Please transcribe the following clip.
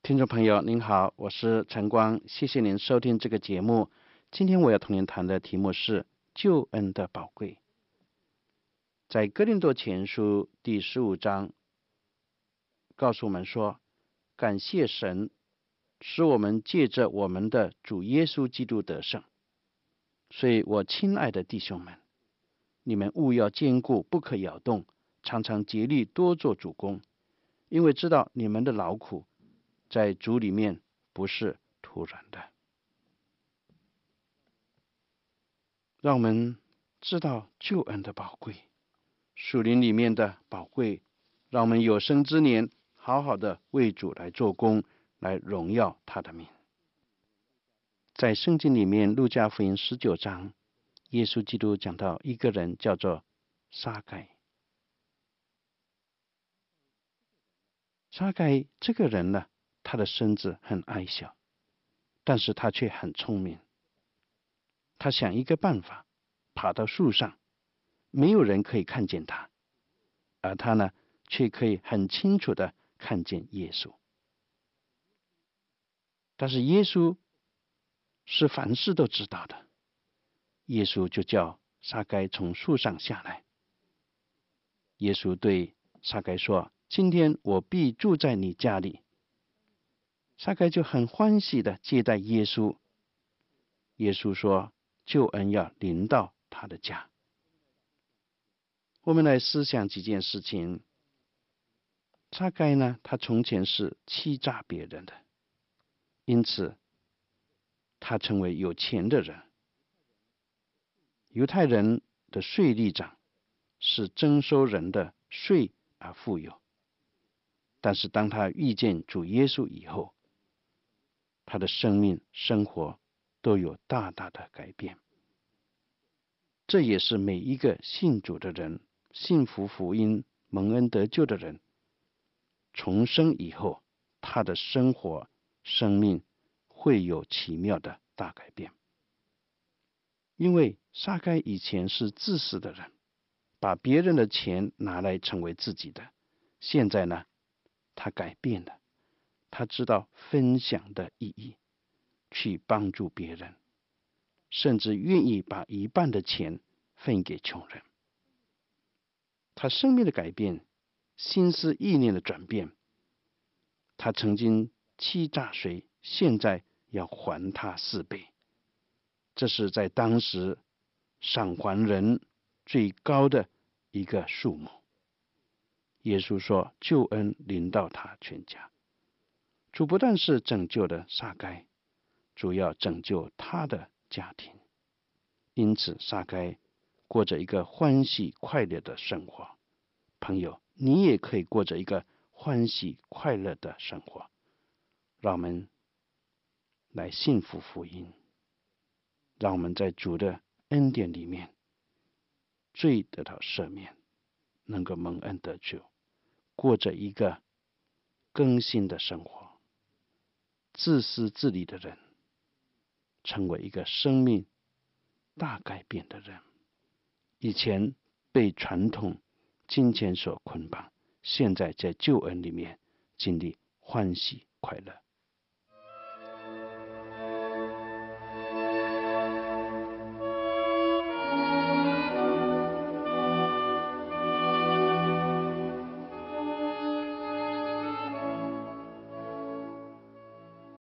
听众朋友您好，我是陈光，谢谢您收听这个节目。今天我要同您谈的题目是救恩的宝贵。在哥林多前书第15章告诉我们说，感谢神使我们借着我们的主耶稣基督得胜。所以我亲爱的弟兄们，你们务要坚固，不可摇动，常常竭力多做主工，因为知道你们的劳苦在主里面不是徒然的。让我们知道救恩的宝贵，属灵里面的宝贵，让我们有生之年好好的为主来做工，来荣耀他的名。在圣经里面，路加福音19章，耶稣基督讲到一个人叫做撒该。撒该这个人呢，他的身子很矮小，但是他却很聪明。他想一个办法，爬到树上，没有人可以看见他，而他呢，却可以很清楚的看见耶稣。但是耶稣是凡事都知道的，耶稣就叫撒该从树上下来。耶稣对撒该说：今天我必住在你家里。撒该就很欢喜的接待耶稣。耶稣说，救恩要临到他的家。我们来思想几件事情。撒该呢，他从前是欺诈别人的，因此他成为有钱的人。犹太人的税吏长是征收人的税而富有，但是当他遇见主耶稣以后，他的生命生活都有大大的改变。这也是每一个信主的人，信服福音蒙恩得救的人，重生以后，他的生活生命会有奇妙的大改变。因为撒该以前是自私的人，把别人的钱拿来成为自己的。现在呢，他改变了，他知道分享的意义，去帮助别人，甚至愿意把一半的钱分给穷人。他生命的改变，心思意念的转变，他曾经欺诈谁，现在要还他4倍。这是在当时赏还人最高的一个数目。耶稣说，救恩临到他全家。主不但是拯救了撒该，主要拯救他的家庭。因此撒该过着一个欢喜快乐的生活。朋友，你也可以过着一个欢喜快乐的生活。让我们来信服福音，让我们在主的恩典里面罪得到赦免，能够蒙恩得救，过着一个更新的生活。自私自利的人成为一个生命大改变的人。以前被传统金钱所捆绑，现在在救恩里面经历欢喜快乐。